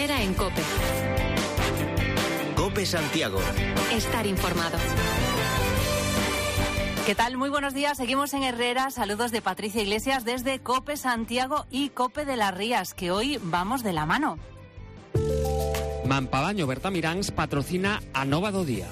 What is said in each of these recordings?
Herrera en COPE. COPE Santiago. Estar informado. ¿Qué tal? Muy buenos días. Seguimos en Herrera. Saludos de Patricia Iglesias desde COPE Santiago y COPE de las Rías, que hoy vamos de la mano. Mampabaño Bertamiráns patrocina a Nova do Día.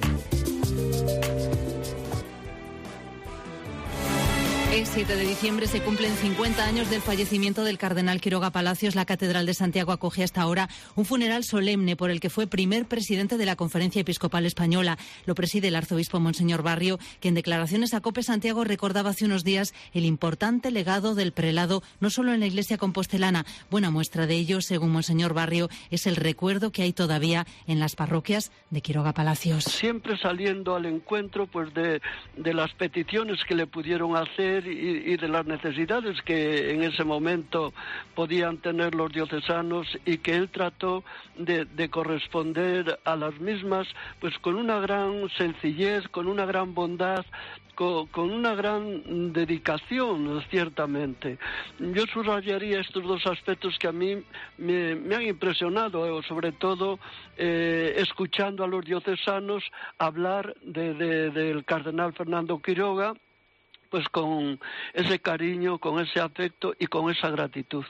El 7 de diciembre se cumplen 50 años del fallecimiento del cardenal Quiroga Palacios. La Catedral de Santiago acoge hasta ahora un funeral solemne por el que fue primer presidente de la Conferencia Episcopal Española. Lo preside el arzobispo Monseñor Barrio, que en declaraciones a COPE Santiago recordaba hace unos días el importante legado del prelado, no solo en la Iglesia compostelana. Buena muestra de ello, según Monseñor Barrio, es el recuerdo que hay todavía en las parroquias de Quiroga Palacios. Siempre saliendo al encuentro de las peticiones que le pudieron hacer y de las necesidades que en ese momento podían tener los diocesanos, y que él trató de corresponder a las mismas pues con una gran sencillez, con una gran bondad, con una gran dedicación, ciertamente. Yo subrayaría estos dos aspectos que a mí me han impresionado, sobre todo escuchando a los diocesanos hablar del cardenal Fernando Quiroga, pues con ese cariño, con ese afecto y con esa gratitud.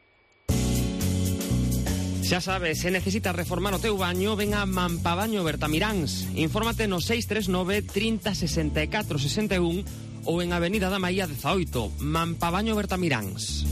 Xa sabes, se necesitas reformar o teu baño, ven a Mampabaño Bertamiráns. Infórmate no 639 30 64 61 ou en Avenida da Maía 18, Mampabaño Bertamiráns.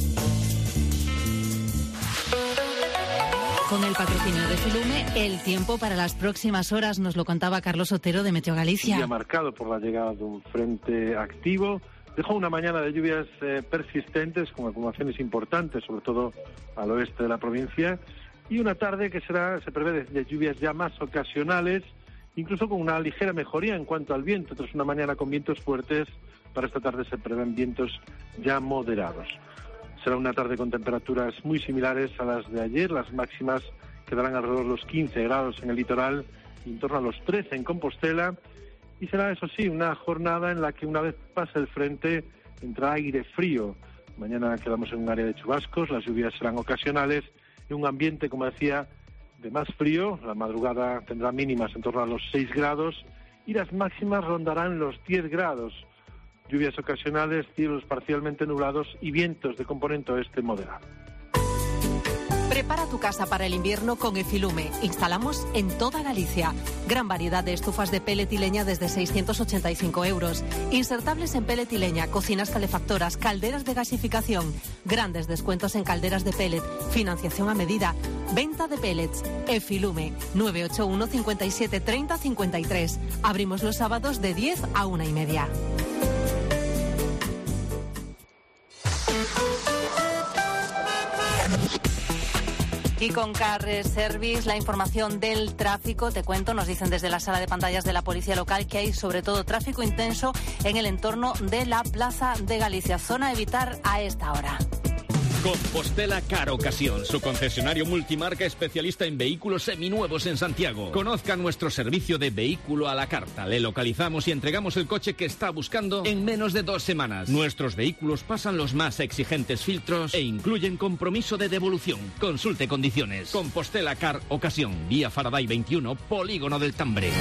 Con el patrocinio de Filume, el tiempo para las próximas horas nos lo contaba Carlos Otero de Meteo Galicia. Un día marcado por la llegada de un frente activo. Dejó una mañana de lluvias persistentes con acumulaciones importantes, sobre todo al oeste de la provincia, y una tarde que se prevé de lluvias ya más ocasionales, incluso con una ligera mejoría en cuanto al viento. Tras una mañana con vientos fuertes, para esta tarde se prevén vientos ya moderados. Será una tarde con temperaturas muy similares a las de ayer. Las máximas quedarán alrededor de los 15 grados en el litoral y en torno a los 13 en Compostela. Y será, eso sí, una jornada en la que, una vez pase el frente, entra aire frío. Mañana quedamos en un área de chubascos, las lluvias serán ocasionales y un ambiente, como decía, de más frío. La madrugada tendrá mínimas en torno a los 6 grados y las máximas rondarán los 10 grados. Lluvias ocasionales, cielos parcialmente nublados y vientos de componente oeste moderado. Prepara tu casa para el invierno con Efilume. Instalamos en toda Galicia. Gran variedad de estufas de pellet y leña desde 685 euros. Insertables en pellet y leña, cocinas calefactoras, calderas de gasificación. Grandes descuentos en calderas de pellet. Financiación a medida. Venta de pellets. Efilume. 981 57 30 53. Abrimos los sábados de 10 a 1:30. Y con Car Service, la información del tráfico, te cuento, nos dicen desde la sala de pantallas de la Policía Local que hay sobre todo tráfico intenso en el entorno de la Plaza de Galicia, zona a evitar a esta hora. Compostela Car Ocasión, su concesionario multimarca especialista en vehículos seminuevos en Santiago. Conozca nuestro servicio de vehículo a la carta. Le localizamos y entregamos el coche que está buscando en menos de 2 semanas. Nuestros vehículos pasan los más exigentes filtros e incluyen compromiso de devolución. Consulte condiciones. Compostela Car Ocasión, vía Faraday 21, Polígono del Tambre.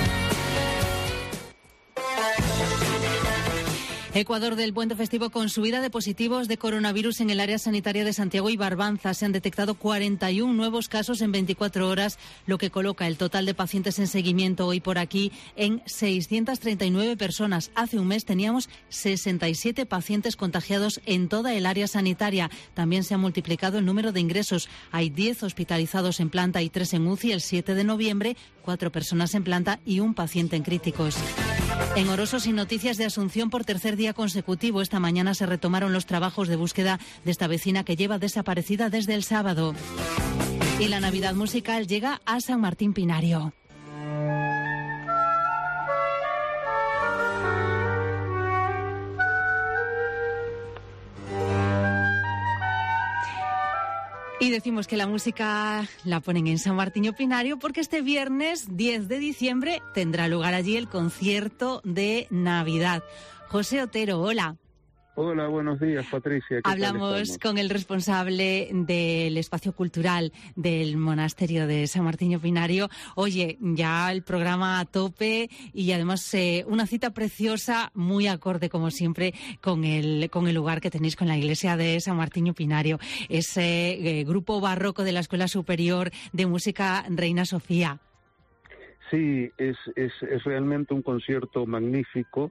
Ecuador del puente festivo con subida de positivos de coronavirus en el área sanitaria de Santiago y Barbanza. Se han detectado 41 nuevos casos en 24 horas, lo que coloca el total de pacientes en seguimiento hoy por aquí en 639 personas. Hace un mes teníamos 67 pacientes contagiados en toda el área sanitaria. También se ha multiplicado el número de ingresos. Hay 10 hospitalizados en planta y 3 en UCI. El 7 de noviembre, 4 personas en planta y un paciente en críticos. En Oroso, sin noticias de Asunción por tercer día consecutivo. Esta mañana se retomaron los trabajos de búsqueda de esta vecina que lleva desaparecida desde el sábado. Y la Navidad musical llega a San Martín Pinario. Y decimos que la música la ponen en San Martiño Pinario porque este viernes 10 de diciembre tendrá lugar allí el concierto de Navidad. José Otero, hola. Hola, buenos días, Patricia. Hablamos con el responsable del espacio cultural del monasterio de San Martín Pinario. Oye, ya el programa a tope y además una cita preciosa, muy acorde como siempre con el lugar que tenéis con la iglesia de San Martín Pinario. Ese grupo barroco de la Escuela Superior de Música Reina Sofía. Sí, es realmente un concierto magnífico.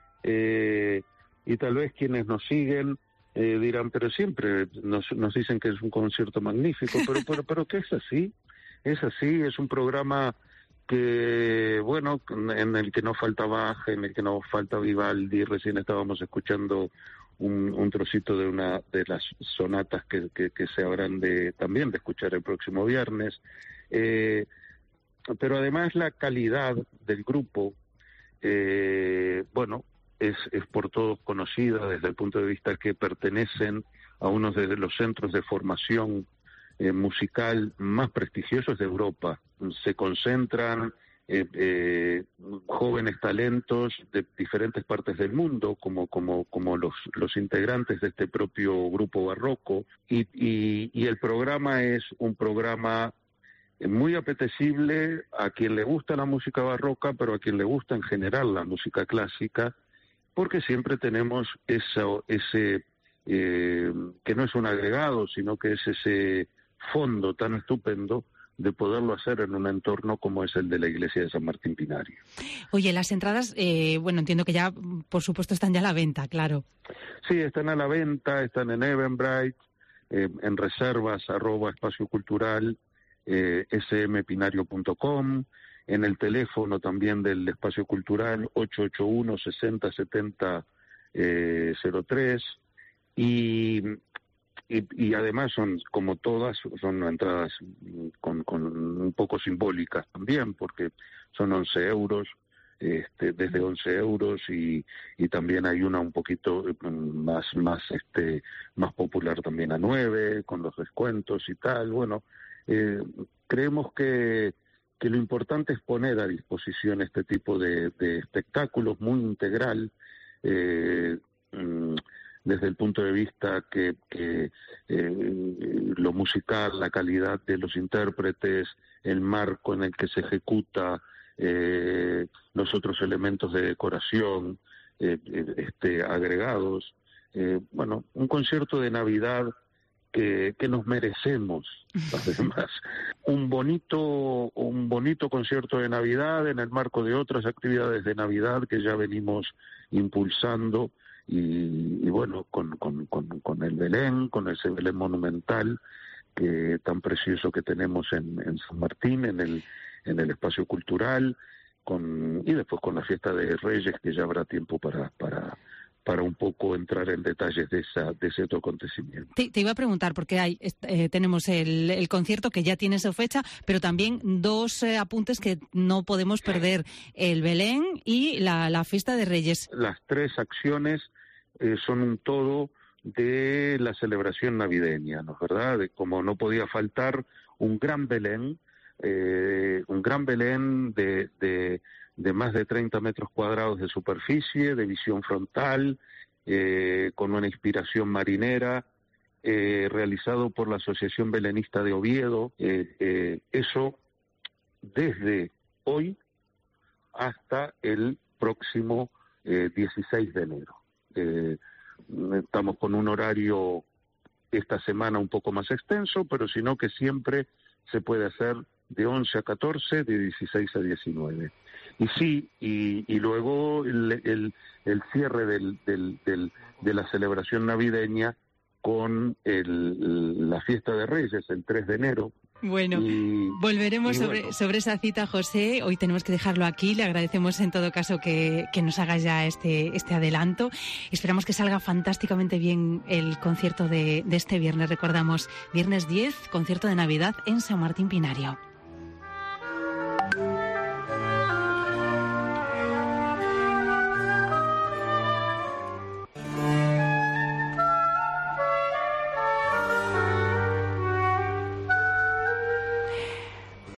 Y tal vez quienes nos siguen dirán, pero siempre nos dicen que es un concierto magnífico, pero que es así, es un programa que, bueno, en el que no falta Bach, en el que no falta Vivaldi. Recién estábamos escuchando un trocito de una de las sonatas que se habrán también de escuchar el próximo viernes, pero además la calidad del grupo, bueno, es por todos conocida desde el punto de vista que pertenecen a uno de los centros de formación musical más prestigiosos de Europa. Se concentran jóvenes talentos de diferentes partes del mundo, como los integrantes de este propio grupo barroco, y el programa es un programa muy apetecible a quien le gusta la música barroca, pero a quien le gusta en general la música clásica, porque siempre tenemos ese que no es un agregado, sino que es ese fondo tan estupendo de poderlo hacer en un entorno como es el de la iglesia de San Martín Pinario. Oye, las entradas, bueno, entiendo que ya, por supuesto, están ya a la venta, claro. Sí, están a la venta, están en Eventbrite, en reservas @espacio cultural, smpinario.com, en el teléfono también del Espacio Cultural, 881-6070-03, y además son, como todas, son entradas con un poco simbólicas también, porque son 11 euros, desde 11 euros, y también hay una un poquito más popular también a 9, con los descuentos y tal. Bueno, creemos que lo importante es poner a disposición este tipo de espectáculos muy integral, desde el punto de vista que lo musical, la calidad de los intérpretes, el marco en el que se ejecuta, los otros elementos de decoración agregados. Bueno, un concierto de Navidad que nos merecemos, además. Un bonito concierto de Navidad en el marco de otras actividades de Navidad que ya venimos impulsando, y bueno, con el Belén, con ese Belén monumental tan precioso que tenemos en San Martín, en el espacio cultural, y después con la fiesta de Reyes, que ya habrá tiempo para un poco entrar en detalles de ese otro acontecimiento. Te iba a preguntar, porque tenemos el concierto que ya tiene su fecha, pero también dos apuntes que no podemos perder: el Belén y la fiesta de Reyes. Las tres acciones son un todo de la celebración navideña, ¿no es verdad? Como no podía faltar un gran Belén de más de 30 metros cuadrados de superficie, de visión frontal, con una inspiración marinera, realizado por la Asociación Belenista de Oviedo. Eso desde hoy hasta el próximo 16 de enero. Estamos con un horario esta semana un poco más extenso, pero sino que siempre se puede hacer de 11 a 14, de 16 a 19. Y sí, y luego el cierre de la celebración navideña con la fiesta de Reyes, el 3 de enero. Bueno, volveremos sobre esa cita, José. Hoy tenemos que dejarlo aquí. Le agradecemos en todo caso que nos haga ya este adelanto. Esperamos que salga fantásticamente bien el concierto de este viernes. Recordamos, viernes 10, concierto de Navidad en San Martín Pinario.